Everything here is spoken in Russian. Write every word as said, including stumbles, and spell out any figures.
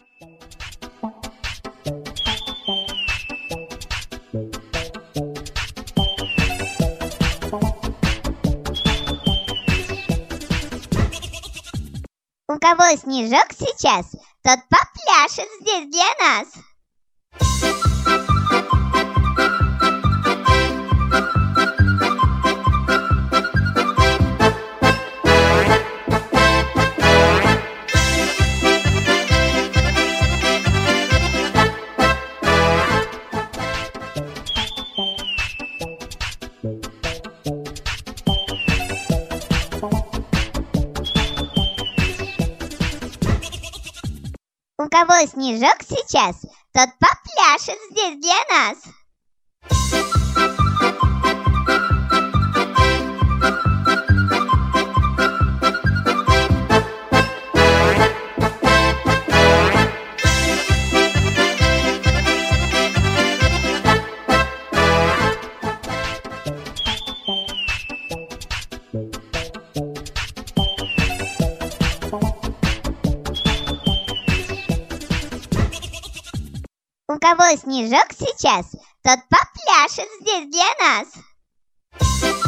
У кого снежок сейчас, тот попляшет здесь для нас. У кого снежок сейчас, тот попляшет здесь для нас. У кого снежок сейчас, тот попляшет здесь для нас.